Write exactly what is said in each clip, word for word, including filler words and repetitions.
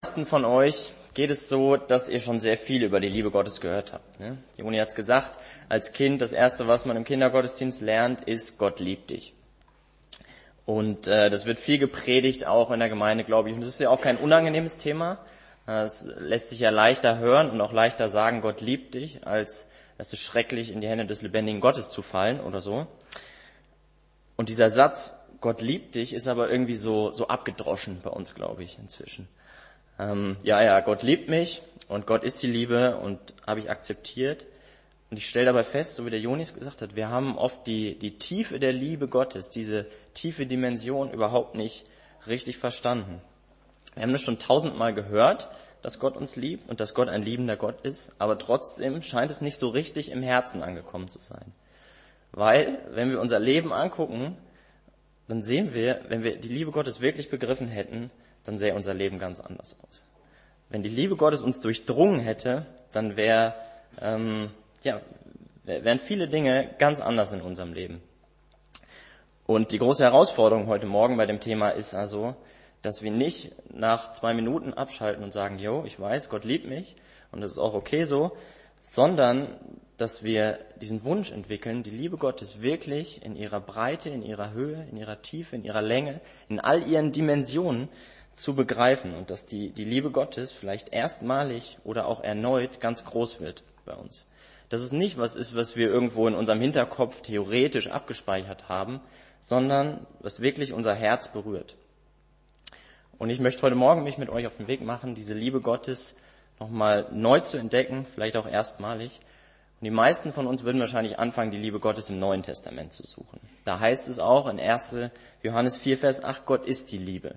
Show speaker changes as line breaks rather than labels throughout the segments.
meisten von euch geht es so, dass ihr schon sehr viel über die Liebe Gottes gehört habt. Ne? Joni hat es gesagt, als Kind, das Erste, was man im Kindergottesdienst lernt, ist, Gott liebt dich. Und äh, das wird viel gepredigt, auch in der Gemeinde, glaube ich. Und das ist ja auch kein unangenehmes Thema. Es lässt sich ja leichter hören und auch leichter sagen, Gott liebt dich, als es ist schrecklich, in die Hände des lebendigen Gottes zu fallen oder so. Und dieser Satz, Gott liebt dich, ist aber irgendwie so, so abgedroschen bei uns, glaube ich, inzwischen. Ähm, ja, ja, Gott liebt mich und Gott ist die Liebe und habe ich akzeptiert. Und ich stelle dabei fest, so wie der Jonis gesagt hat, wir haben oft die, die Tiefe der Liebe Gottes, diese tiefe Dimension überhaupt nicht richtig verstanden. Wir haben das schon tausendmal gehört, dass Gott uns liebt und dass Gott ein liebender Gott ist, aber trotzdem scheint es nicht so richtig im Herzen angekommen zu sein. Weil, wenn wir unser Leben angucken, dann sehen wir, wenn wir die Liebe Gottes wirklich begriffen hätten, dann sähe unser Leben ganz anders aus. Wenn die Liebe Gottes uns durchdrungen hätte, dann wär, ähm, ja, wären viele Dinge ganz anders in unserem Leben. Und die große Herausforderung heute Morgen bei dem Thema ist also, dass wir nicht nach zwei Minuten abschalten und sagen, jo, ich weiß, Gott liebt mich und das ist auch okay so, sondern dass wir diesen Wunsch entwickeln, die Liebe Gottes wirklich in ihrer Breite, in ihrer Höhe, in ihrer Tiefe, in ihrer Länge, in all ihren Dimensionen zu begreifen und dass die, die Liebe Gottes vielleicht erstmalig oder auch erneut ganz groß wird bei uns. Dass es nicht was ist, was wir irgendwo in unserem Hinterkopf theoretisch abgespeichert haben, sondern was wirklich unser Herz berührt. Und ich möchte heute Morgen mich mit euch auf den Weg machen, diese Liebe Gottes nochmal neu zu entdecken, vielleicht auch erstmalig. Und die meisten von uns würden wahrscheinlich anfangen, die Liebe Gottes im Neuen Testament zu suchen. Da heißt es auch in erster Johannes vier, Vers acht, Gott ist die Liebe.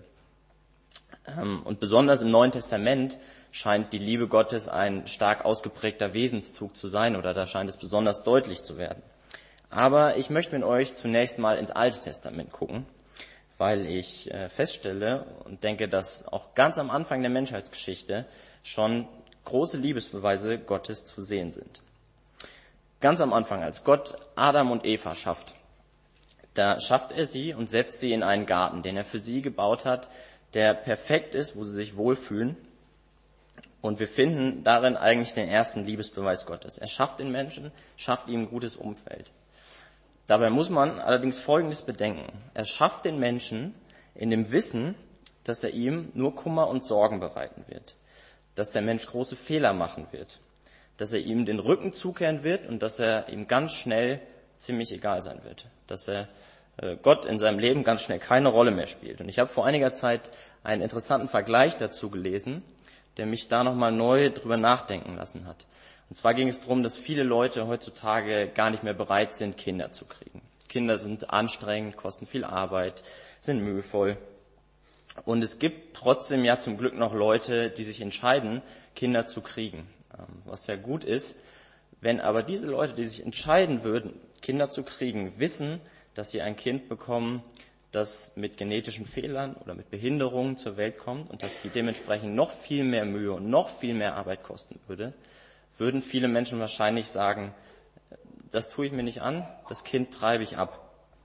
Und besonders im Neuen Testament scheint die Liebe Gottes ein stark ausgeprägter Wesenszug zu sein, oder da scheint es besonders deutlich zu werden. Aber ich möchte mit euch zunächst mal ins Alte Testament gucken, weil ich feststelle und denke, dass auch ganz am Anfang der Menschheitsgeschichte schon große Liebesbeweise Gottes zu sehen sind. Ganz am Anfang, als Gott Adam und Eva schafft, da schafft er sie und setzt sie in einen Garten, den er für sie gebaut hat, der perfekt ist, wo sie sich wohlfühlen. Und wir finden darin eigentlich den ersten Liebesbeweis Gottes. Er schafft den Menschen, schafft ihm ein gutes Umfeld. Dabei muss man allerdings Folgendes bedenken. Er schafft den Menschen in dem Wissen, dass er ihm nur Kummer und Sorgen bereiten wird. Dass der Mensch große Fehler machen wird. Dass er ihm den Rücken zukehren wird und dass er ihm ganz schnell ziemlich egal sein wird. Dass er äh, Gott in seinem Leben ganz schnell keine Rolle mehr spielt. Und ich habe vor einiger Zeit einen interessanten Vergleich dazu gelesen, der mich da nochmal neu drüber nachdenken lassen hat. Und zwar ging es darum, dass viele Leute heutzutage gar nicht mehr bereit sind, Kinder zu kriegen. Kinder sind anstrengend, kosten viel Arbeit, sind mühevoll. Und es gibt trotzdem ja zum Glück noch Leute, die sich entscheiden, Kinder zu kriegen. Was ja gut ist, wenn aber diese Leute, die sich entscheiden würden, Kinder zu kriegen, wissen, dass sie ein Kind bekommen, das mit genetischen Fehlern oder mit Behinderungen zur Welt kommt und dass sie dementsprechend noch viel mehr Mühe und noch viel mehr Arbeit kosten würde, würden viele Menschen wahrscheinlich sagen, das tue ich mir nicht an, das Kind treibe ich ab.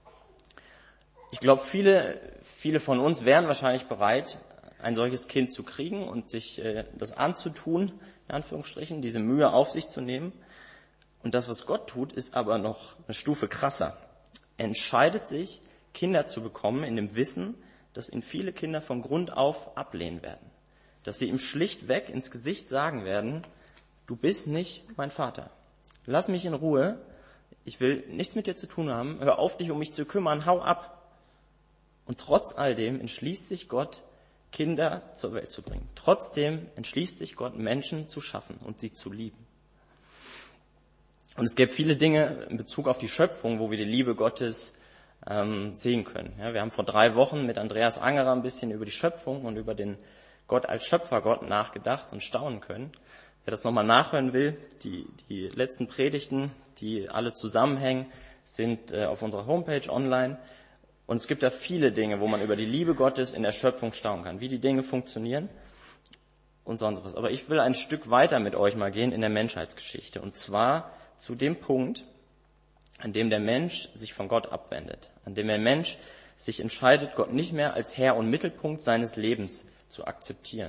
Ich glaube, viele, viele von uns wären wahrscheinlich bereit, ein solches Kind zu kriegen und sich äh, das anzutun, in Anführungsstrichen, diese Mühe auf sich zu nehmen. Und das, was Gott tut, ist aber noch eine Stufe krasser. Er entscheidet sich, Kinder zu bekommen, in dem Wissen, dass ihn viele Kinder von Grund auf ablehnen werden. Dass sie ihm schlichtweg ins Gesicht sagen werden, du bist nicht mein Vater. Lass mich in Ruhe. Ich will nichts mit dir zu tun haben. Hör auf, dich um mich zu kümmern. Hau ab. Und trotz all dem entschließt sich Gott, Kinder zur Welt zu bringen. Trotzdem entschließt sich Gott, Menschen zu schaffen und sie zu lieben. Und es gibt viele Dinge in Bezug auf die Schöpfung, wo wir die Liebe Gottes ähm, sehen können. Ja, wir haben vor drei Wochen mit Andreas Angerer ein bisschen über die Schöpfung und über den Gott als Schöpfergott nachgedacht und staunen können. Wer das nochmal nachhören will, die, die letzten Predigten, die alle zusammenhängen, sind äh, auf unserer Homepage online. Und es gibt da viele Dinge, wo man über die Liebe Gottes in der Schöpfung staunen kann, wie die Dinge funktionieren und sonst was. Aber ich will ein Stück weiter mit euch mal gehen in der Menschheitsgeschichte. Und zwar zu dem Punkt, an dem der Mensch sich von Gott abwendet. An dem der Mensch sich entscheidet, Gott nicht mehr als Herr und Mittelpunkt seines Lebens zu akzeptieren.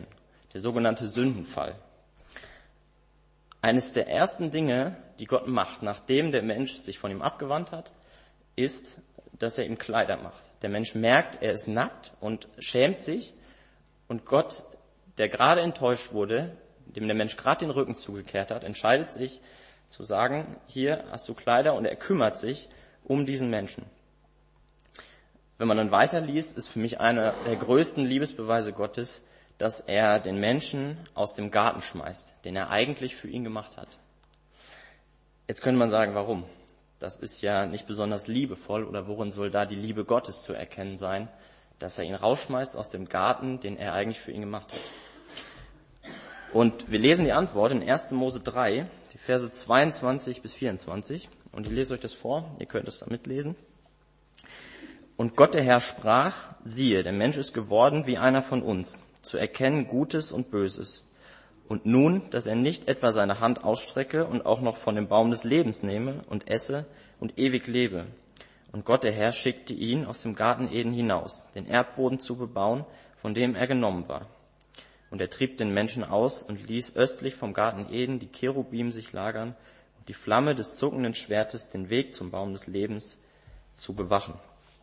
der sogenannte Sündenfall. Eines der ersten Dinge, die Gott macht, nachdem der Mensch sich von ihm abgewandt hat, ist, dass er ihm Kleider macht. Der Mensch merkt, er ist nackt und schämt sich. Und Gott, der gerade enttäuscht wurde, dem der Mensch gerade den Rücken zugekehrt hat, entscheidet sich zu sagen, hier hast du Kleider, und er kümmert sich um diesen Menschen. Wenn man dann weiterliest, ist für mich einer der größten Liebesbeweise Gottes, dass er den Menschen aus dem Garten schmeißt, den er eigentlich für ihn gemacht hat. Jetzt könnte man sagen, warum? Das ist ja nicht besonders liebevoll, oder worin soll da die Liebe Gottes zu erkennen sein, dass er ihn rausschmeißt aus dem Garten, den er eigentlich für ihn gemacht hat. Und wir lesen die Antwort in erster Mose drei, die Verse zweiundzwanzig bis vierundzwanzig. Und ich lese euch das vor, ihr könnt es da mitlesen. Und Gott der Herr sprach, siehe, der Mensch ist geworden wie einer von uns, zu erkennen Gutes und Böses. Und nun, dass er nicht etwa seine Hand ausstrecke und auch noch von dem Baum des Lebens nehme und esse und ewig lebe. Und Gott der Herr schickte ihn aus dem Garten Eden hinaus, den Erdboden zu bebauen, von dem er genommen war. Und er trieb den Menschen aus und ließ östlich vom Garten Eden die Cherubim sich lagern und die Flamme des zuckenden Schwertes den Weg zum Baum des Lebens zu bewachen.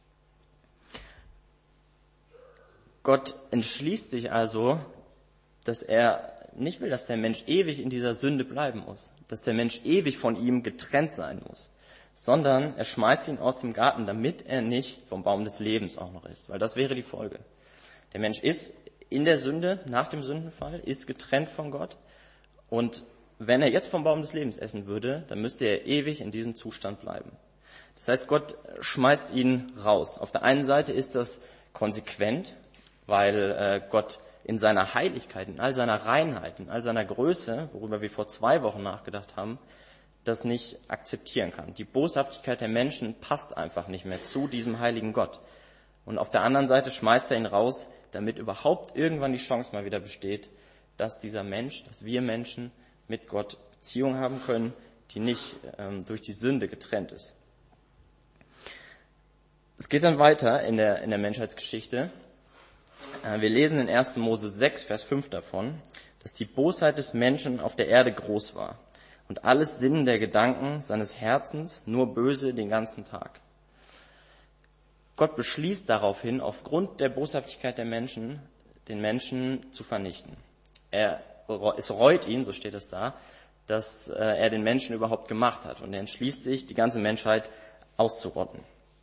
Gott entschließt sich also, dass er nicht will, dass der Mensch ewig in dieser Sünde bleiben muss, dass der Mensch ewig von ihm getrennt sein muss, sondern er schmeißt ihn aus dem Garten, damit er nicht vom Baum des Lebens auch noch isst, weil das wäre die Folge. Der Mensch ist in der Sünde, nach dem Sündenfall, ist getrennt von Gott, und wenn er jetzt vom Baum des Lebens essen würde, dann müsste er ewig in diesem Zustand bleiben. Das heißt, Gott schmeißt ihn raus. Auf der einen Seite ist das konsequent, weil äh, Gott in seiner Heiligkeit, in all seiner Reinheit, in all seiner Größe, worüber wir vor zwei Wochen nachgedacht haben, das nicht akzeptieren kann. Die Boshaftigkeit der Menschen passt einfach nicht mehr zu diesem heiligen Gott. Und auf der anderen Seite schmeißt er ihn raus, damit überhaupt irgendwann die Chance mal wieder besteht, dass dieser Mensch, dass wir Menschen mit Gott Beziehung haben können, die nicht ähm, durch die Sünde getrennt ist. Es geht dann weiter in der, in der Menschheitsgeschichte. Äh, wir lesen in erster Mose sechs, Vers fünf davon, dass die Bosheit des Menschen auf der Erde groß war und alles Sinnen der Gedanken seines Herzens nur böse den ganzen Tag. Gott beschließt daraufhin, aufgrund der Boshaftigkeit der Menschen, den Menschen zu vernichten. Er, es reut ihn, so steht es da, dass er den Menschen überhaupt gemacht hat, und er entschließt sich, die ganze Menschheit auszurotten.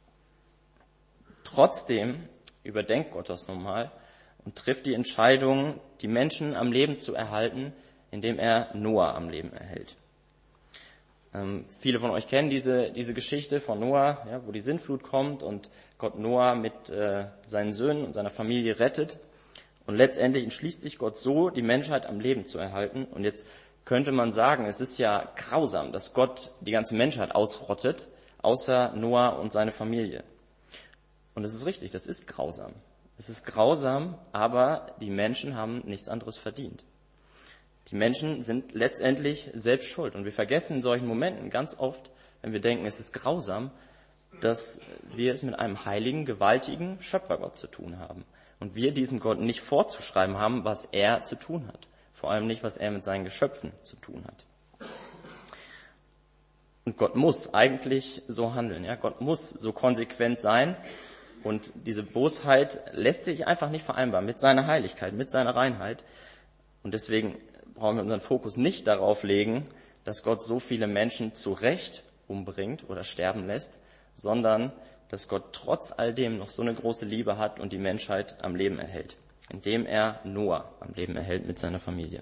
Trotzdem überdenkt Gott das nochmal und trifft die Entscheidung, die Menschen am Leben zu erhalten, indem er Noah am Leben erhält. Ähm, viele von euch kennen diese, diese Geschichte von Noah, ja, wo die Sintflut kommt und Gott Noah mit äh, seinen Söhnen und seiner Familie rettet. Und letztendlich entschließt sich Gott so, die Menschheit am Leben zu erhalten. Und jetzt könnte man sagen, es ist ja grausam, dass Gott die ganze Menschheit ausrottet, außer Noah und seine Familie. Und es ist richtig, das ist grausam. Es ist grausam, aber die Menschen haben nichts anderes verdient. Die Menschen sind letztendlich selbst schuld. Und wir vergessen in solchen Momenten ganz oft, wenn wir denken, es ist grausam, dass wir es mit einem heiligen, gewaltigen Schöpfergott zu tun haben. Und wir diesem Gott nicht vorzuschreiben haben, was er zu tun hat. Vor allem nicht, was er mit seinen Geschöpfen zu tun hat. Und Gott muss eigentlich so handeln. Ja? Gott muss so konsequent sein. Und diese Bosheit lässt sich einfach nicht vereinbaren mit seiner Heiligkeit, mit seiner Reinheit. Und deswegen brauchen wir unseren Fokus nicht darauf legen, dass Gott so viele Menschen zu Recht umbringt oder sterben lässt, sondern dass Gott trotz all dem noch so eine große Liebe hat und die Menschheit am Leben erhält, indem er Noah am Leben erhält mit seiner Familie.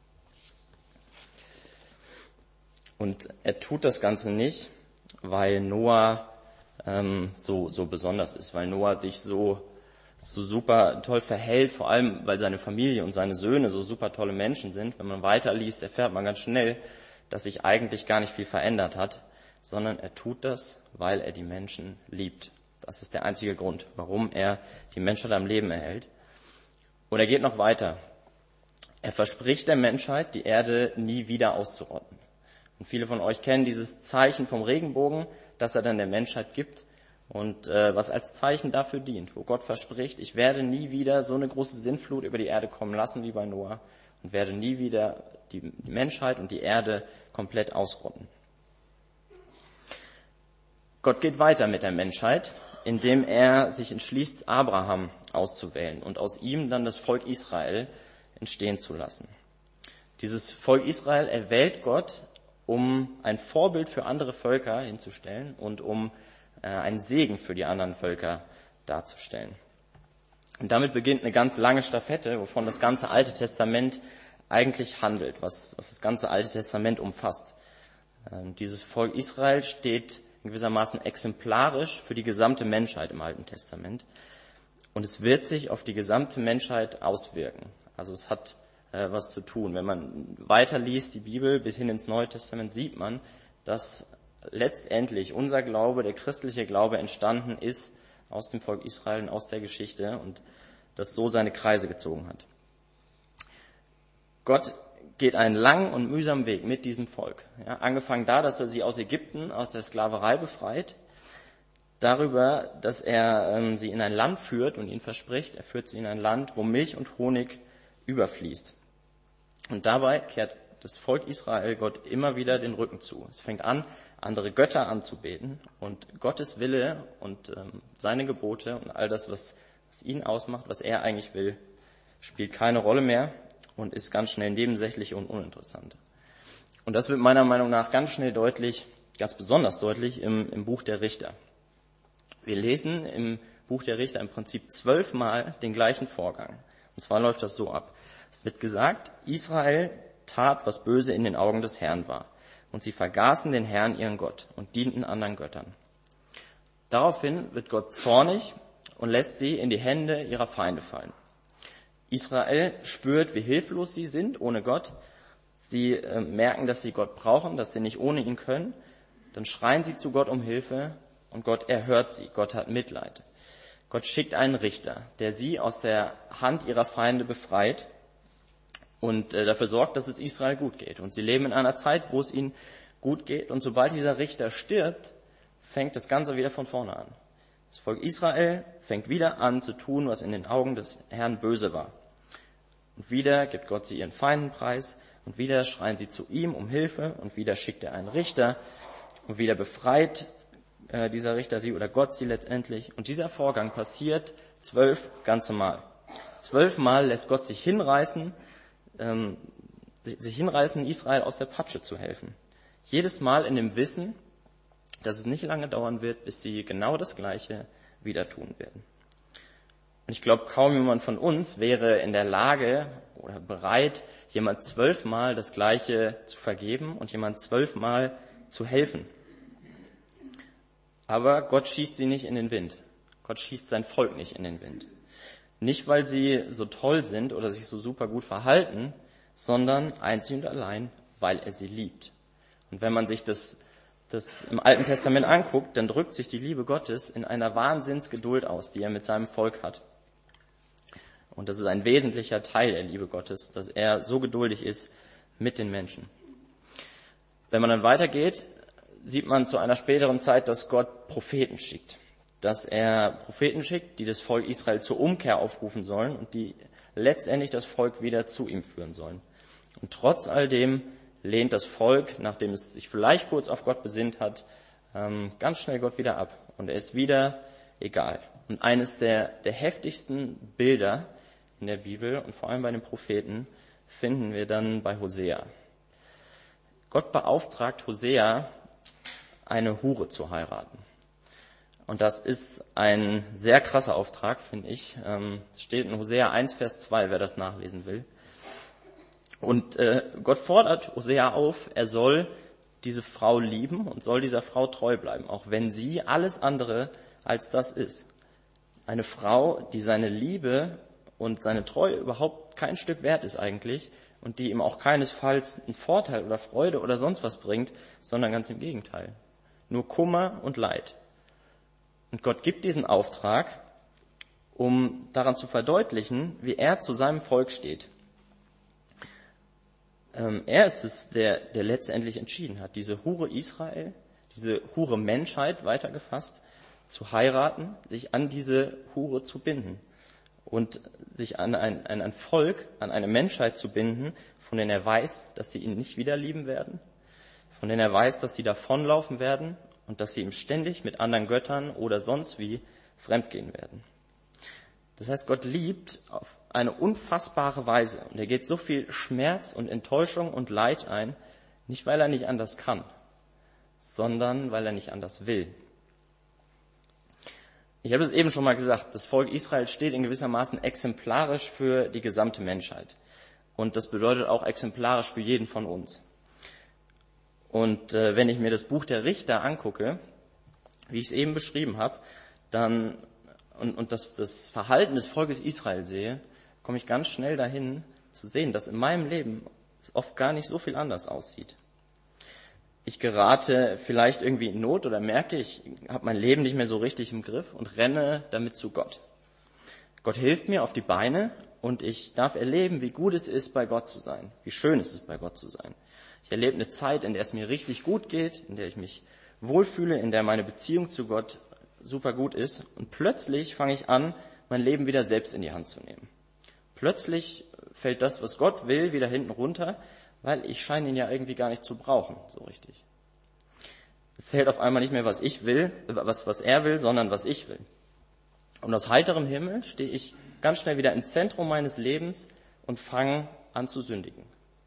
Und er tut das Ganze nicht, weil Noah ähm, so, so besonders ist, weil Noah sich so so super toll verhält, vor allem weil seine Familie und seine Söhne so super tolle Menschen sind. Wenn man weiterliest, erfährt man ganz schnell, dass sich eigentlich gar nicht viel verändert hat, sondern er tut das, weil er die Menschen liebt. Das ist der einzige Grund, warum er die Menschheit am Leben erhält. Und er geht noch weiter. Er verspricht der Menschheit, die Erde nie wieder auszurotten. Und viele von euch kennen dieses Zeichen vom Regenbogen, das er dann der Menschheit gibt. Und äh, was als Zeichen dafür dient, wo Gott verspricht, ich werde nie wieder so eine große Sintflut über die Erde kommen lassen wie bei Noah und werde nie wieder die, die Menschheit und die Erde komplett ausrotten. Gott geht weiter mit der Menschheit, indem er sich entschließt, Abraham auszuwählen und aus ihm dann das Volk Israel entstehen zu lassen. Dieses Volk Israel erwählt Gott, um ein Vorbild für andere Völker hinzustellen und um äh, einen Segen für die anderen Völker darzustellen. Und damit beginnt eine ganz lange Stafette, wovon das ganze Alte Testament eigentlich handelt, was, was das ganze Alte Testament umfasst. Ähm, dieses Volk Israel steht in gewissermaßen exemplarisch für die gesamte Menschheit im Alten Testament. Und es wird sich auf die gesamte Menschheit auswirken. Also es hat äh, was zu tun. Wenn man weiterliest, die Bibel bis hin ins Neue Testament, sieht man, dass letztendlich unser Glaube, der christliche Glaube, entstanden ist aus dem Volk Israel und aus der Geschichte und das so seine Kreise gezogen hat. Gott geht einen langen und mühsamen Weg mit diesem Volk. Ja, angefangen da, dass er sie aus Ägypten, aus der Sklaverei befreit, darüber, dass er ähm, sie in ein Land führt und ihnen verspricht, er führt sie in ein Land, wo Milch und Honig überfließt. Und dabei kehrt das Volk Israel Gott immer wieder den Rücken zu. Es fängt an, andere Götter anzubeten und Gottes Wille und ähm, seine Gebote und all das, was, was ihn ausmacht, was er eigentlich will, spielt keine Rolle mehr und ist ganz schnell nebensächlich und uninteressant. Und das wird meiner Meinung nach ganz schnell deutlich, ganz besonders deutlich im, im Buch der Richter. Wir lesen im Buch der Richter im Prinzip zwölfmal den gleichen Vorgang. Und zwar läuft das so ab. Es wird gesagt, Israel tat, was böse in den Augen des Herrn war. Und sie vergaßen den Herrn, ihren Gott, und dienten anderen Göttern. Daraufhin wird Gott zornig und lässt sie in die Hände ihrer Feinde fallen. Israel spürt, wie hilflos sie sind ohne Gott. Sie äh, merken, dass sie Gott brauchen, dass sie nicht ohne ihn können. Dann schreien sie zu Gott um Hilfe und Gott erhört sie. Gott hat Mitleid. Gott schickt einen Richter, der sie aus der Hand ihrer Feinde befreit und äh, dafür sorgt, dass es Israel gut geht. Und sie leben in einer Zeit, wo es ihnen gut geht. Und sobald dieser Richter stirbt, fängt das Ganze wieder von vorne an. Das Volk Israel fängt wieder an zu tun, was in den Augen des Herrn böse war. Und wieder gibt Gott sie ihren Feinden preis und wieder schreien sie zu ihm um Hilfe und wieder schickt er einen Richter und wieder befreit äh, dieser Richter sie oder Gott sie letztendlich. Und dieser Vorgang passiert zwölf ganze Mal. Zwölfmal lässt Gott sich hinreißen, ähm, sich hinreißen, Israel aus der Patsche zu helfen. Jedes Mal in dem Wissen, dass es nicht lange dauern wird, bis sie genau das Gleiche wieder tun werden. Und ich glaube, kaum jemand von uns wäre in der Lage oder bereit, jemand zwölfmal das Gleiche zu vergeben und jemand zwölfmal zu helfen. Aber Gott schießt sie nicht in den Wind. Gott schießt sein Volk nicht in den Wind. Nicht, weil sie so toll sind oder sich so super gut verhalten, sondern einzig und allein, weil er sie liebt. Und wenn man sich das das im Alten Testament anguckt, dann drückt sich die Liebe Gottes in einer Wahnsinnsgeduld aus, die er mit seinem Volk hat. Und das ist ein wesentlicher Teil der Liebe Gottes, dass er so geduldig ist mit den Menschen. Wenn man dann weitergeht, sieht man zu einer späteren Zeit, dass Gott Propheten schickt. Dass er Propheten schickt, die das Volk Israel zur Umkehr aufrufen sollen und die letztendlich das Volk wieder zu ihm führen sollen. Und trotz all dem lehnt das Volk, nachdem es sich vielleicht kurz auf Gott besinnt hat, ganz schnell Gott wieder ab. Und er ist wieder egal. Und eines der, der heftigsten Bilder in der Bibel und vor allem bei den Propheten finden wir dann bei Hosea. Gott beauftragt Hosea, eine Hure zu heiraten. Und das ist ein sehr krasser Auftrag, finde ich. Es steht in Hosea eins, Vers zwei, wer das nachlesen will. Und äh, Gott fordert Hosea auf, er soll diese Frau lieben und soll dieser Frau treu bleiben, auch wenn sie alles andere als das ist. Eine Frau, die seine Liebe und seine Treue überhaupt kein Stück wert ist eigentlich und die ihm auch keinesfalls einen Vorteil oder Freude oder sonst was bringt, sondern ganz im Gegenteil. Nur Kummer und Leid. Und Gott gibt diesen Auftrag, um daran zu verdeutlichen, wie er zu seinem Volk steht. Er ist es, der, der letztendlich entschieden hat, diese Hure Israel, diese Hure Menschheit weitergefasst, zu heiraten, sich an diese Hure zu binden und sich an ein, an ein Volk, an eine Menschheit zu binden, von denen er weiß, dass sie ihn nicht wieder lieben werden, von denen er weiß, dass sie davonlaufen werden und dass sie ihm ständig mit anderen Göttern oder sonst wie fremdgehen werden. Das heißt, Gott liebt auf eine unfassbare Weise und er geht so viel Schmerz und Enttäuschung und Leid ein, nicht weil er nicht anders kann, sondern weil er nicht anders will. Ich habe es eben schon mal gesagt, das Volk Israel steht in gewissermaßen exemplarisch für die gesamte Menschheit. Und das bedeutet auch exemplarisch für jeden von uns. Und äh, wenn ich mir das Buch der Richter angucke, wie ich es eben beschrieben habe, dann und, und das, das Verhalten des Volkes Israel sehe, komme ich ganz schnell dahin zu sehen, dass in meinem Leben es oft gar nicht so viel anders aussieht. Ich gerate vielleicht irgendwie in Not oder merke, ich habe mein Leben nicht mehr so richtig im Griff und renne damit zu Gott. Gott hilft mir auf die Beine und ich darf erleben, wie gut es ist, bei Gott zu sein, wie schön es ist, bei Gott zu sein. Ich erlebe eine Zeit, in der es mir richtig gut geht, in der ich mich wohlfühle, in der meine Beziehung zu Gott super gut ist und plötzlich fange ich an, mein Leben wieder selbst in die Hand zu nehmen. Plötzlich fällt das, was Gott will, wieder hinten runter, weil ich scheine ihn ja irgendwie gar nicht zu brauchen, so richtig. Es zählt auf einmal nicht mehr, was ich will, was, was er will, sondern was ich will. Und aus heiterem Himmel stehe ich ganz schnell wieder im Zentrum meines Lebens und fange an zu sündigen.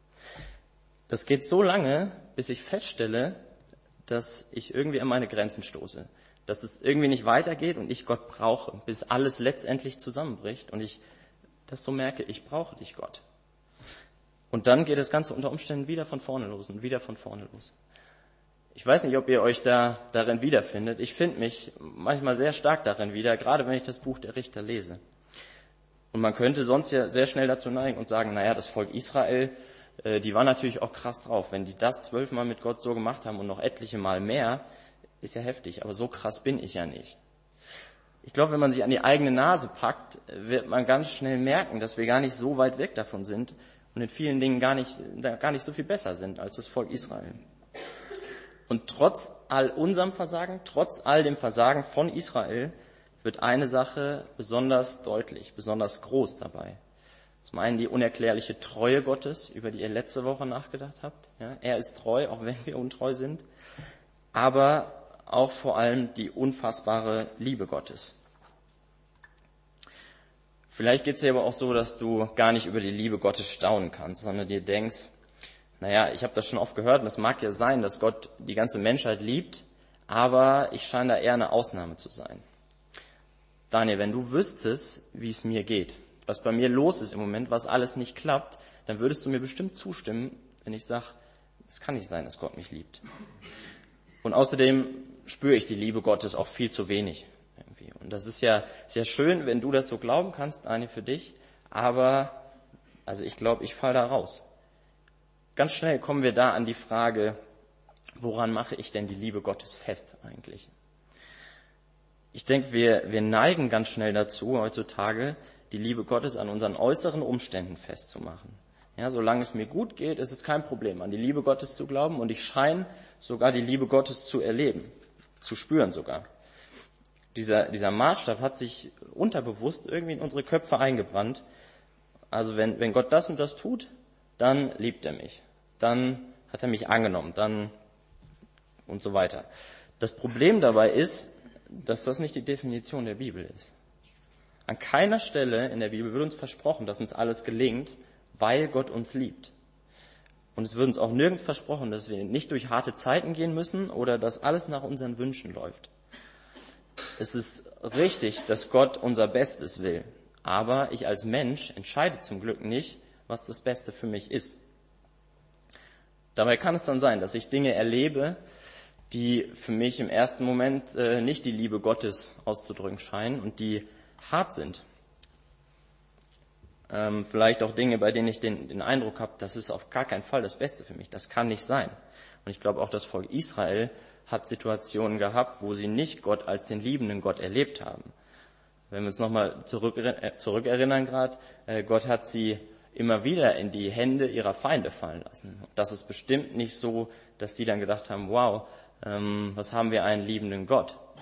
Das geht so lange, bis ich feststelle, dass ich irgendwie an meine Grenzen stoße, dass es irgendwie nicht weitergeht und ich Gott brauche, bis alles letztendlich zusammenbricht und ich das so merke, ich brauche dich, Gott. Und dann geht das Ganze unter Umständen wieder von vorne los und wieder von vorne los. Ich weiß nicht, ob ihr euch da darin wiederfindet. Ich finde mich manchmal sehr stark darin wieder, gerade wenn ich das Buch der Richter lese. Und man könnte sonst ja sehr schnell dazu neigen und sagen, naja, das Volk Israel, äh, die war natürlich auch krass drauf. Wenn die das zwölfmal mit Gott so gemacht haben und noch etliche Mal mehr, ist ja heftig. Aber so krass bin ich ja nicht. Ich glaube, wenn man sich an die eigene Nase packt, wird man ganz schnell merken, dass wir gar nicht so weit weg davon sind und in vielen Dingen gar nicht, gar nicht so viel besser sind als das Volk Israel. Und trotz all unserem Versagen, trotz all dem Versagen von Israel, wird eine Sache besonders deutlich, besonders groß dabei. Zum einen die unerklärliche Treue Gottes, über die ihr letzte Woche nachgedacht habt. Ja, er ist treu, auch wenn wir untreu sind. Aber auch vor allem die unfassbare Liebe Gottes. Vielleicht geht es dir aber auch so, dass du gar nicht über die Liebe Gottes staunen kannst, sondern dir denkst, naja, ich habe das schon oft gehört und es mag ja sein, dass Gott die ganze Menschheit liebt, aber ich scheine da eher eine Ausnahme zu sein. Daniel, wenn du wüsstest, wie es mir geht, was bei mir los ist im Moment, was alles nicht klappt, dann würdest du mir bestimmt zustimmen, wenn ich sage, es kann nicht sein, dass Gott mich liebt. Und außerdem spüre ich die Liebe Gottes auch viel zu wenig irgendwie. Und das ist ja sehr schön, wenn du das so glauben kannst, Daniel, für dich, aber also ich glaube, ich falle da raus. Ganz schnell kommen wir da an die Frage, woran mache ich denn die Liebe Gottes fest eigentlich? Ich denke, wir, wir neigen ganz schnell dazu, heutzutage die Liebe Gottes an unseren äußeren Umständen festzumachen. Ja, solange es mir gut geht, ist es kein Problem, an die Liebe Gottes zu glauben und ich scheine sogar die Liebe Gottes zu erleben, zu spüren sogar. Dieser, dieser Maßstab hat sich unterbewusst irgendwie in unsere Köpfe eingebrannt. Also wenn, wenn Gott das und das tut, dann liebt er mich. Dann hat er mich angenommen, dann und so weiter. Das Problem dabei ist, dass das nicht die Definition der Bibel ist. An keiner Stelle in der Bibel wird uns versprochen, dass uns alles gelingt, weil Gott uns liebt. Und es wird uns auch nirgends versprochen, dass wir nicht durch harte Zeiten gehen müssen oder dass alles nach unseren Wünschen läuft. Es ist richtig, dass Gott unser Bestes will. Aber ich als Mensch entscheide zum Glück nicht, was das Beste für mich ist. Dabei kann es dann sein, dass ich Dinge erlebe, die für mich im ersten Moment äh, nicht die Liebe Gottes auszudrücken scheinen und die hart sind. Ähm, vielleicht auch Dinge, bei denen ich den, den Eindruck habe, das ist auf gar keinen Fall das Beste für mich. Das kann nicht sein. Und ich glaube auch, das Volk Israel hat Situationen gehabt, wo sie nicht Gott als den liebenden Gott erlebt haben. Wenn wir uns nochmal zurück, äh, zurückerinnern gerade, äh, Gott hat sie immer wieder in die Hände ihrer Feinde fallen lassen. Das ist bestimmt nicht so, dass sie dann gedacht haben, wow, ähm, was haben wir einen liebenden Gott.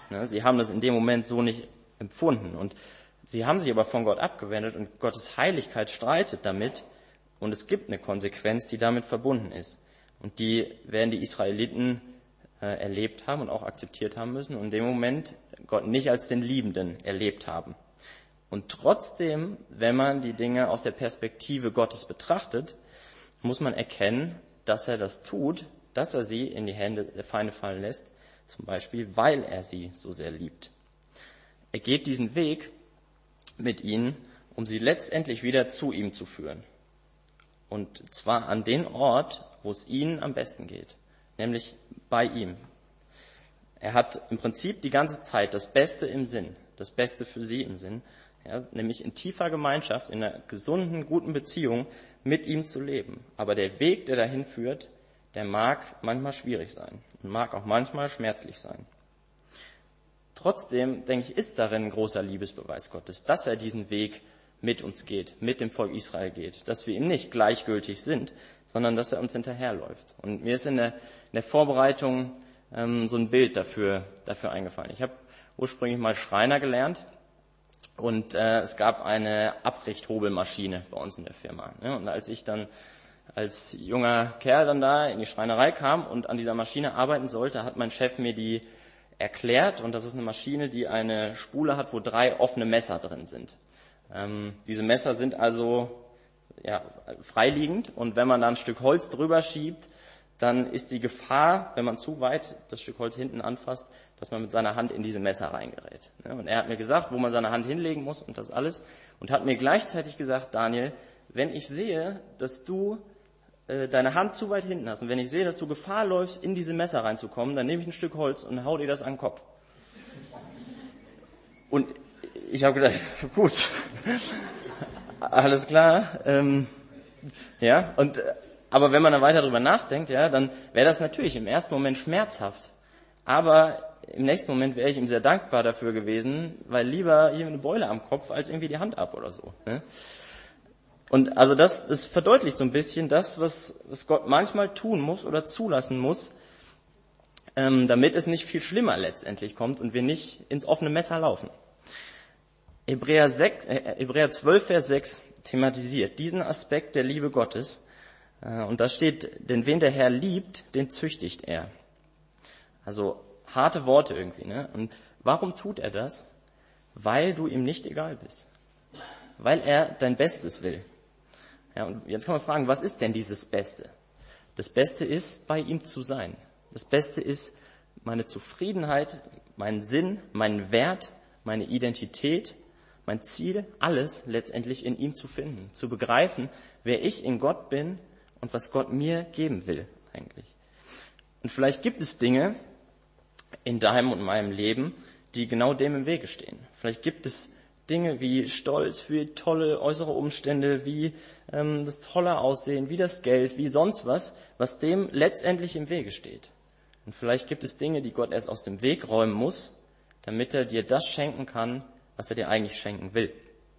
Ne? Sie haben das in dem Moment so nicht empfunden. Und sie haben sich aber von Gott abgewendet und Gottes Heiligkeit streitet damit. Und es gibt eine Konsequenz, die damit verbunden ist. Und die werden die Israeliten äh, erlebt haben und auch akzeptiert haben müssen und in dem Moment Gott nicht als den Liebenden erlebt haben. Und trotzdem, wenn man die Dinge aus der Perspektive Gottes betrachtet, muss man erkennen, dass er das tut, dass er sie in die Hände der Feinde fallen lässt, zum Beispiel, weil er sie so sehr liebt. Er geht diesen Weg mit ihnen, um sie letztendlich wieder zu ihm zu führen. Und zwar an den Ort, wo es ihnen am besten geht, nämlich bei ihm. Er hat im Prinzip die ganze Zeit das Beste im Sinn, das Beste für sie im Sinn, ja, nämlich in tiefer Gemeinschaft, in einer gesunden, guten Beziehung mit ihm zu leben. Aber der Weg, der dahin führt, der mag manchmal schwierig sein und mag auch manchmal schmerzlich sein. Trotzdem, denke ich, ist darin ein großer Liebesbeweis Gottes, dass er diesen Weg mit uns geht, mit dem Volk Israel geht, dass wir ihm nicht gleichgültig sind, sondern dass er uns hinterherläuft. Und mir ist in der, in der Vorbereitung ähm, so ein Bild dafür, dafür eingefallen. Ich habe ursprünglich mal Schreiner gelernt und äh, es gab eine Abrichthobelmaschine bei uns in der Firma. Ne? Und als ich dann als junger Kerl dann da in die Schreinerei kam und an dieser Maschine arbeiten sollte, hat mein Chef mir die erklärt. Und das ist eine Maschine, die eine Spule hat, wo drei offene Messer drin sind. Ähm, diese Messer sind also ja, freiliegend und wenn man da ein Stück Holz drüber schiebt, dann ist die Gefahr, wenn man zu weit das Stück Holz hinten anfasst, dass man mit seiner Hand in diese Messer reingerät. Ja, und er hat mir gesagt, wo man seine Hand hinlegen muss und das alles und hat mir gleichzeitig gesagt, Daniel, wenn ich sehe, dass du äh, deine Hand zu weit hinten hast und wenn ich sehe, dass du Gefahr läufst, in diese Messer reinzukommen, dann nehme ich ein Stück Holz und hau dir das an den Kopf. Und ich habe gedacht, gut, alles klar, ähm, ja, und, aber wenn man dann weiter drüber nachdenkt, ja, dann wäre das natürlich im ersten Moment schmerzhaft, aber im nächsten Moment wäre ich ihm sehr dankbar dafür gewesen, weil lieber hier eine Beule am Kopf, als irgendwie die Hand ab oder so, ne? Und also das, das verdeutlicht so ein bisschen das, was, was Gott manchmal tun muss oder zulassen muss, ähm, damit es nicht viel schlimmer letztendlich kommt und wir nicht ins offene Messer laufen. Hebräer, sechs, äh, Hebräer zwölf, Vers sechs thematisiert diesen Aspekt der Liebe Gottes. Äh, und da steht, denn wen der Herr liebt, den züchtigt er. Also harte Worte irgendwie, ne? Und warum tut er das? Weil du ihm nicht egal bist. Weil er dein Bestes will. Ja, und jetzt kann man fragen, was ist denn dieses Beste? Das Beste ist, bei ihm zu sein. Das Beste ist meine Zufriedenheit, mein Sinn, mein Wert, meine Identität, mein Ziel, alles letztendlich in ihm zu finden, zu begreifen, wer ich in Gott bin und was Gott mir geben will eigentlich. Und vielleicht gibt es Dinge in deinem und meinem Leben, die genau dem im Wege stehen. Vielleicht gibt es Dinge wie Stolz, wie tolle äußere Umstände, wie ähm, das tolle Aussehen, wie das Geld, wie sonst was, was dem letztendlich im Wege steht. Und vielleicht gibt es Dinge, die Gott erst aus dem Weg räumen muss, damit er dir das schenken kann, was er dir eigentlich schenken will.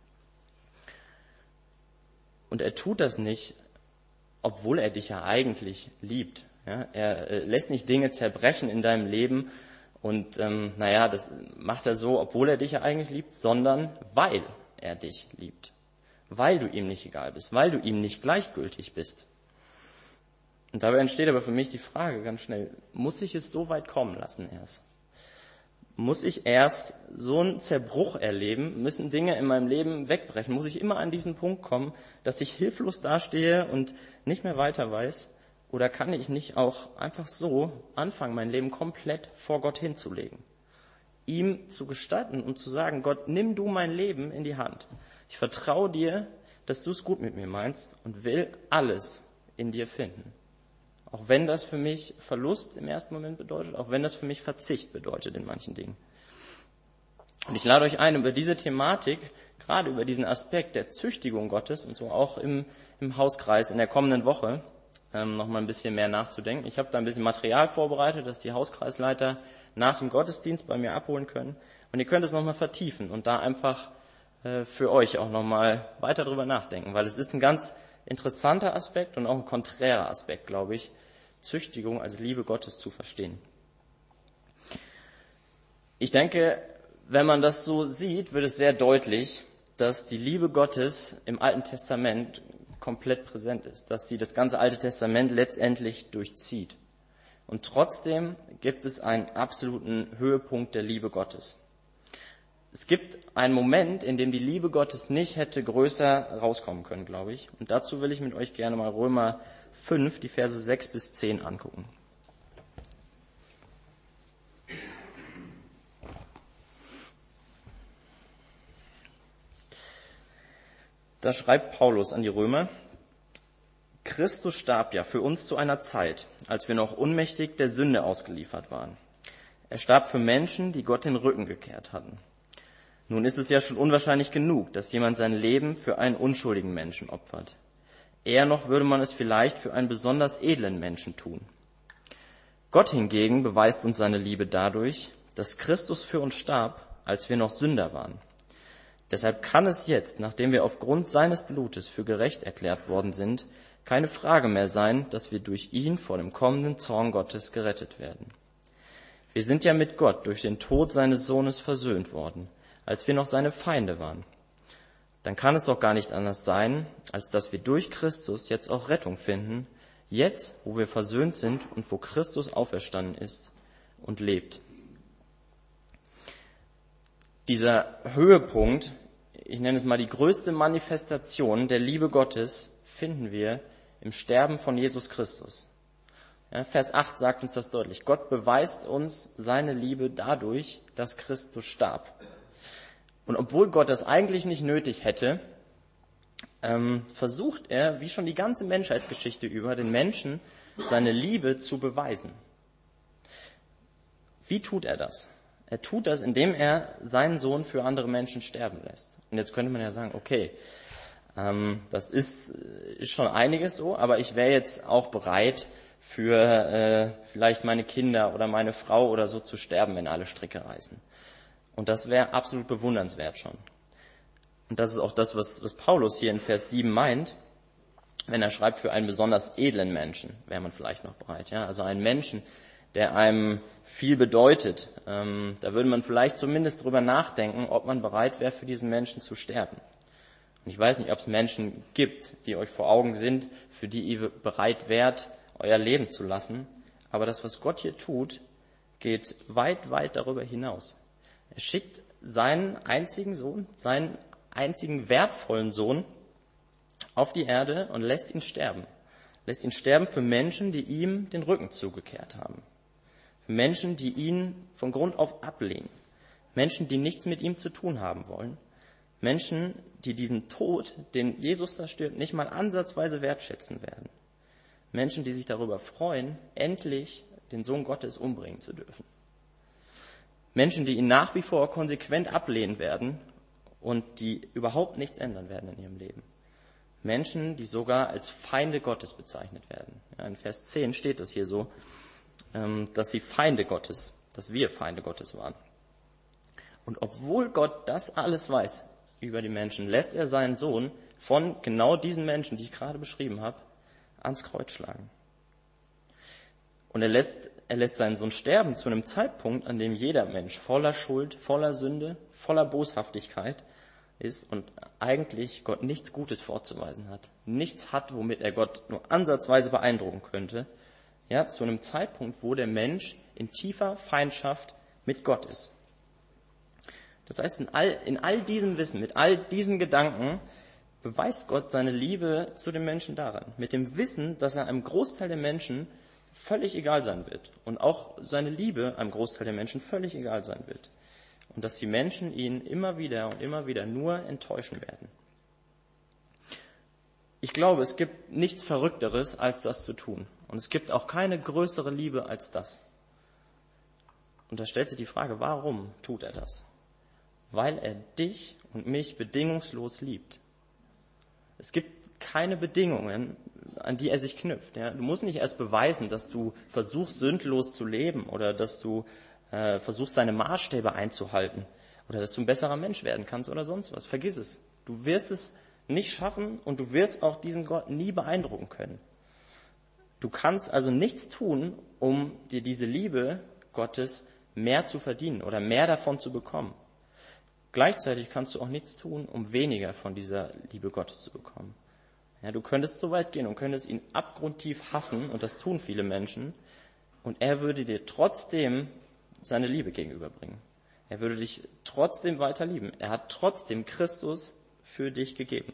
Und er tut das nicht, obwohl er dich ja eigentlich liebt. Ja, er äh, lässt nicht Dinge zerbrechen in deinem Leben und ähm, naja, das macht er so, obwohl er dich ja eigentlich liebt, sondern weil er dich liebt. Weil du ihm nicht egal bist, weil du ihm nicht gleichgültig bist. Und dabei entsteht aber für mich die Frage ganz schnell, muss ich es so weit kommen lassen erst? Muss ich erst so einen Zerbruch erleben? Müssen Dinge in meinem Leben wegbrechen? Muss ich immer an diesen Punkt kommen, dass ich hilflos dastehe und nicht mehr weiter weiß? Oder kann ich nicht auch einfach so anfangen, mein Leben komplett vor Gott hinzulegen? Ihm zu gestatten und zu sagen, Gott, nimm du mein Leben in die Hand. Ich vertraue dir, dass du es gut mit mir meinst und will alles in dir finden. Auch wenn das für mich Verlust im ersten Moment bedeutet, auch wenn das für mich Verzicht bedeutet in manchen Dingen. Und ich lade euch ein, über diese Thematik, gerade über diesen Aspekt der Züchtigung Gottes und so auch im, im Hauskreis in der kommenden Woche ähm, noch mal ein bisschen mehr nachzudenken. Ich habe da ein bisschen Material vorbereitet, das die Hauskreisleiter nach dem Gottesdienst bei mir abholen können. Und ihr könnt es noch mal vertiefen und da einfach äh, für euch auch noch mal weiter drüber nachdenken, weil es ist ein ganz interessanter Aspekt und auch ein konträrer Aspekt, glaube ich, Züchtigung als Liebe Gottes zu verstehen. Ich denke, wenn man das so sieht, wird es sehr deutlich, dass die Liebe Gottes im Alten Testament komplett präsent ist, dass sie das ganze Alte Testament letztendlich durchzieht. Und trotzdem gibt es einen absoluten Höhepunkt der Liebe Gottes. Es gibt einen Moment, in dem die Liebe Gottes nicht hätte größer rauskommen können, glaube ich. Und dazu will ich mit euch gerne mal Römer fünf, die Verse sechs bis zehn angucken. Da schreibt Paulus an die Römer: Christus starb ja für uns zu einer Zeit, als wir noch unmächtig der Sünde ausgeliefert waren. Er starb für Menschen, die Gott den Rücken gekehrt hatten. Nun ist es ja schon unwahrscheinlich genug, dass jemand sein Leben für einen unschuldigen Menschen opfert. Eher noch würde man es vielleicht für einen besonders edlen Menschen tun. Gott hingegen beweist uns seine Liebe dadurch, dass Christus für uns starb, als wir noch Sünder waren. Deshalb kann es jetzt, nachdem wir aufgrund seines Blutes für gerecht erklärt worden sind, keine Frage mehr sein, dass wir durch ihn vor dem kommenden Zorn Gottes gerettet werden. Wir sind ja mit Gott durch den Tod seines Sohnes versöhnt worden, als wir noch seine Feinde waren. Dann kann es doch gar nicht anders sein, als dass wir durch Christus jetzt auch Rettung finden, jetzt, wo wir versöhnt sind und wo Christus auferstanden ist und lebt. Dieser Höhepunkt, ich nenne es mal die größte Manifestation der Liebe Gottes, finden wir im Sterben von Jesus Christus. Ja, Vers acht sagt uns das deutlich. Gott beweist uns seine Liebe dadurch, dass Christus starb. Und obwohl Gott das eigentlich nicht nötig hätte, ähm, versucht er, wie schon die ganze Menschheitsgeschichte über, den Menschen seine Liebe zu beweisen. Wie tut er das? Er tut das, indem er seinen Sohn für andere Menschen sterben lässt. Und jetzt könnte man ja sagen, okay, ähm, das ist, ist schon einiges so, aber ich wäre jetzt auch bereit, für äh, vielleicht meine Kinder oder meine Frau oder so zu sterben, wenn alle Stricke reißen. Und das wäre absolut bewundernswert schon. Und das ist auch das, was, was Paulus hier in Vers sieben meint, wenn er schreibt, für einen besonders edlen Menschen wäre man vielleicht noch bereit. Ja? Also einen Menschen, der einem viel bedeutet. Ähm, da würde man vielleicht zumindest drüber nachdenken, ob man bereit wäre, für diesen Menschen zu sterben. Und ich weiß nicht, ob es Menschen gibt, die euch vor Augen sind, für die ihr bereit wärt, euer Leben zu lassen. Aber das, was Gott hier tut, geht weit, weit darüber hinaus. Er schickt seinen einzigen Sohn, seinen einzigen wertvollen Sohn auf die Erde und lässt ihn sterben. Lässt ihn sterben für Menschen, die ihm den Rücken zugekehrt haben. Für Menschen, die ihn von Grund auf ablehnen. Menschen, die nichts mit ihm zu tun haben wollen. Menschen, die diesen Tod, den Jesus da stirbt, nicht mal ansatzweise wertschätzen werden. Menschen, die sich darüber freuen, endlich den Sohn Gottes umbringen zu dürfen. Menschen, die ihn nach wie vor konsequent ablehnen werden und die überhaupt nichts ändern werden in ihrem Leben. Menschen, die sogar als Feinde Gottes bezeichnet werden. Ja, in Vers zehn steht es hier so, dass sie Feinde Gottes, dass wir Feinde Gottes waren. Und obwohl Gott das alles weiß über die Menschen, lässt er seinen Sohn von genau diesen Menschen, die ich gerade beschrieben habe, ans Kreuz schlagen. Und er lässt, er lässt seinen Sohn sterben zu einem Zeitpunkt, an dem jeder Mensch voller Schuld, voller Sünde, voller Boshaftigkeit ist und eigentlich Gott nichts Gutes vorzuweisen hat. Nichts hat, womit er Gott nur ansatzweise beeindrucken könnte. Ja, zu einem Zeitpunkt, wo der Mensch in tiefer Feindschaft mit Gott ist. Das heißt, in all, in all diesem Wissen, mit all diesen Gedanken, beweist Gott seine Liebe zu den Menschen daran. Mit dem Wissen, dass er einem Großteil der Menschen völlig egal sein wird. Und auch seine Liebe einem Großteil der Menschen völlig egal sein wird. Und dass die Menschen ihn immer wieder und immer wieder nur enttäuschen werden. Ich glaube, es gibt nichts Verrückteres, als das zu tun. Und es gibt auch keine größere Liebe als das. Und da stellt sich die Frage, warum tut er das? Weil er dich und mich bedingungslos liebt. Es gibt keine Bedingungen, an die er sich knüpft. Ja? Du musst nicht erst beweisen, dass du versuchst, sündlos zu leben oder dass du äh, versuchst, seine Maßstäbe einzuhalten oder dass du ein besserer Mensch werden kannst oder sonst was. Vergiss es. Du wirst es nicht schaffen und du wirst auch diesen Gott nie beeindrucken können. Du kannst also nichts tun, um dir diese Liebe Gottes mehr zu verdienen oder mehr davon zu bekommen. Gleichzeitig kannst du auch nichts tun, um weniger von dieser Liebe Gottes zu bekommen. Ja, du könntest so weit gehen und könntest ihn abgrundtief hassen, und das tun viele Menschen, und er würde dir trotzdem seine Liebe gegenüberbringen. Er würde dich trotzdem weiter lieben. Er hat trotzdem Christus für dich gegeben.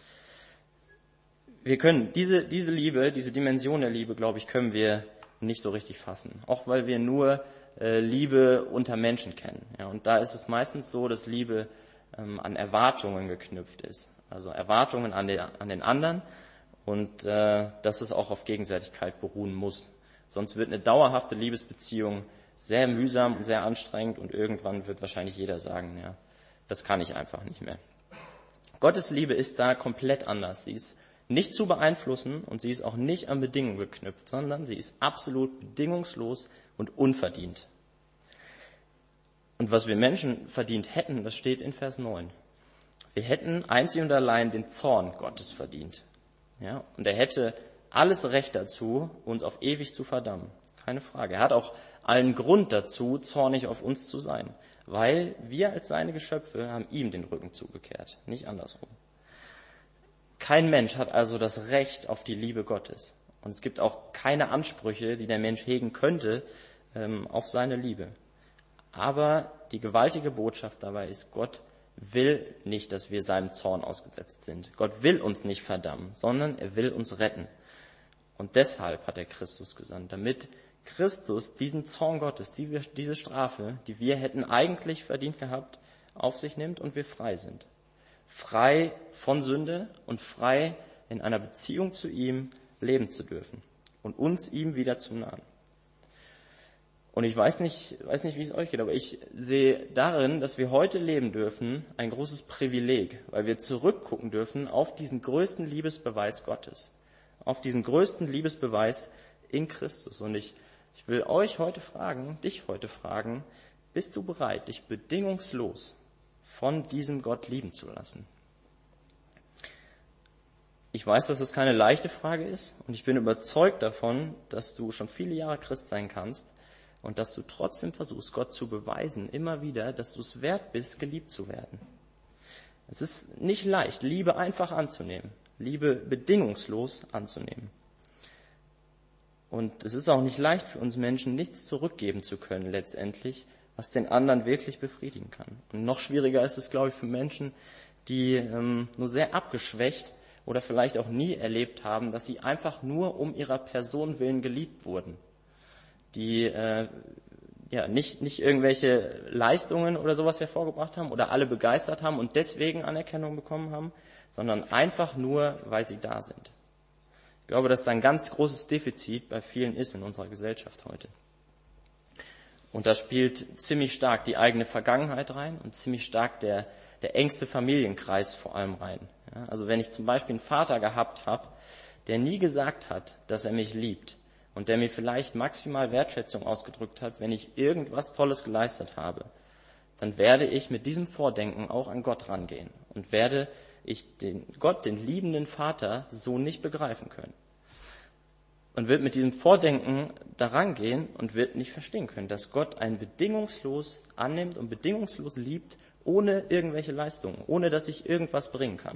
Wir können diese, diese Liebe, diese Dimension der Liebe, glaube ich, können wir nicht so richtig fassen. Auch weil wir nur äh, Liebe unter Menschen kennen. Ja, und da ist es meistens so, dass Liebe ähm, an Erwartungen geknüpft ist. Also Erwartungen an, der, an den anderen, und äh, dass es auch auf Gegenseitigkeit beruhen muss. Sonst wird eine dauerhafte Liebesbeziehung sehr mühsam und sehr anstrengend, und irgendwann wird wahrscheinlich jeder sagen, ja, das kann ich einfach nicht mehr. Gottes Liebe ist da komplett anders. Sie ist nicht zu beeinflussen und sie ist auch nicht an Bedingungen geknüpft, sondern sie ist absolut bedingungslos und unverdient. Und was wir Menschen verdient hätten, das steht in Vers neun. Wir hätten einzig und allein den Zorn Gottes verdient. Ja, und er hätte alles Recht dazu, uns auf ewig zu verdammen. Keine Frage. Er hat auch allen Grund dazu, zornig auf uns zu sein, weil wir als seine Geschöpfe haben ihm den Rücken zugekehrt, nicht andersrum. Kein Mensch hat also das Recht auf die Liebe Gottes. Und es gibt auch keine Ansprüche, die der Mensch hegen könnte, ähm, auf seine Liebe. Aber die gewaltige Botschaft dabei ist, Gott will nicht, dass wir seinem Zorn ausgesetzt sind. Gott will uns nicht verdammen, sondern er will uns retten. Und deshalb hat er Christus gesandt, damit Christus diesen Zorn Gottes, die wir, diese Strafe, die wir hätten eigentlich verdient gehabt, auf sich nimmt und wir frei sind. Frei von Sünde und frei in einer Beziehung zu ihm leben zu dürfen und uns ihm wieder zu nahen. Und ich weiß nicht, weiß nicht, wie es euch geht, aber ich sehe darin, dass wir heute leben dürfen, ein großes Privileg, weil wir zurückgucken dürfen auf diesen größten Liebesbeweis Gottes, auf diesen größten Liebesbeweis in Christus. Und ich, ich will euch heute fragen, dich heute fragen, bist du bereit, dich bedingungslos von diesem Gott lieben zu lassen? Ich weiß, dass das keine leichte Frage ist, und ich bin überzeugt davon, dass du schon viele Jahre Christ sein kannst und dass du trotzdem versuchst, Gott zu beweisen, immer wieder, dass du es wert bist, geliebt zu werden. Es ist nicht leicht, Liebe einfach anzunehmen, Liebe bedingungslos anzunehmen. Und es ist auch nicht leicht für uns Menschen, nichts zurückgeben zu können letztendlich, was den anderen wirklich befriedigen kann. Und noch schwieriger ist es, glaube ich, für Menschen, die ähm, nur sehr abgeschwächt oder vielleicht auch nie erlebt haben, dass sie einfach nur um ihrer Person willen geliebt wurden. Die äh, ja nicht nicht irgendwelche Leistungen oder sowas hervorgebracht haben oder alle begeistert haben und deswegen Anerkennung bekommen haben, sondern einfach nur, weil sie da sind. Ich glaube, dass da ein ganz großes Defizit bei vielen ist in unserer Gesellschaft heute. Und da spielt ziemlich stark die eigene Vergangenheit rein und ziemlich stark der der engste Familienkreis vor allem rein. Ja, also wenn ich zum Beispiel einen Vater gehabt habe, der nie gesagt hat, dass er mich liebt und der mir vielleicht maximal Wertschätzung ausgedrückt hat, wenn ich irgendwas Tolles geleistet habe, dann werde ich mit diesem Vordenken auch an Gott rangehen und werde ich den Gott, den liebenden Vater, so nicht begreifen können. Und wird mit diesem Vordenken daran gehen und wird nicht verstehen können, dass Gott einen bedingungslos annimmt und bedingungslos liebt, ohne irgendwelche Leistungen, ohne dass ich irgendwas bringen kann.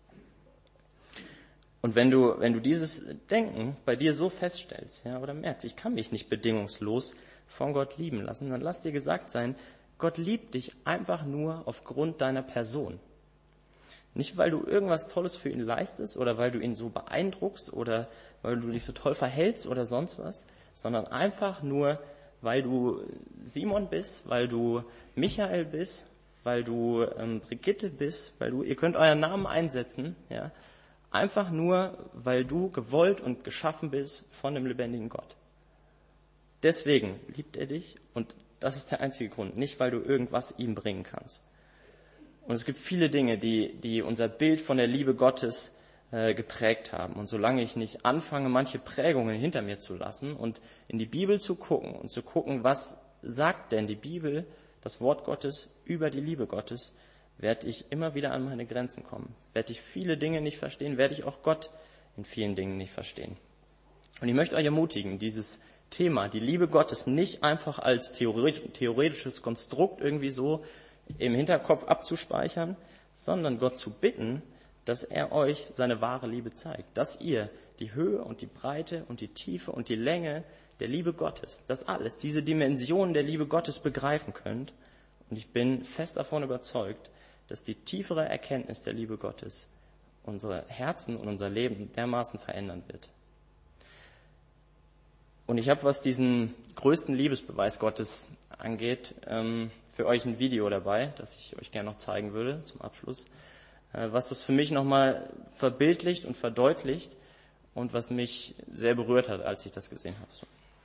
Und wenn du, wenn du dieses Denken bei dir so feststellst, ja, oder merkst, ich kann mich nicht bedingungslos von Gott lieben lassen, dann lass dir gesagt sein, Gott liebt dich einfach nur aufgrund deiner Person. Nicht, weil du irgendwas Tolles für ihn leistest oder weil du ihn so beeindruckst oder weil du dich so toll verhältst oder sonst was, sondern einfach nur, weil du Simon bist, weil du Michael bist, weil du ähm, Brigitte bist, weil du, ihr könnt euren Namen einsetzen, ja, einfach nur, weil du gewollt und geschaffen bist von dem lebendigen Gott. Deswegen liebt er dich und das ist der einzige Grund, nicht weil du irgendwas ihm bringen kannst. Und es gibt viele Dinge, die, die unser Bild von der Liebe Gottes äh, geprägt haben. Und solange ich nicht anfange, manche Prägungen hinter mir zu lassen und in die Bibel zu gucken und zu gucken, was sagt denn die Bibel, das Wort Gottes über die Liebe Gottes, werde ich immer wieder an meine Grenzen kommen. Werde ich viele Dinge nicht verstehen, werde ich auch Gott in vielen Dingen nicht verstehen. Und ich möchte euch ermutigen, dieses Thema, die Liebe Gottes, nicht einfach als theoretisches Konstrukt irgendwie so im Hinterkopf abzuspeichern, sondern Gott zu bitten, dass er euch seine wahre Liebe zeigt, dass ihr die Höhe und die Breite und die Tiefe und die Länge der Liebe Gottes, das alles, diese Dimension der Liebe Gottes begreifen könnt. Und ich bin fest davon überzeugt, dass die tiefere Erkenntnis der Liebe Gottes unsere Herzen und unser Leben dermaßen verändern wird. Und ich habe, was diesen größten Liebesbeweis Gottes angeht, für euch ein Video dabei, das ich euch gerne noch zeigen würde zum Abschluss, was das für mich nochmal verbildlicht und verdeutlicht und was mich sehr berührt hat, als ich das gesehen habe.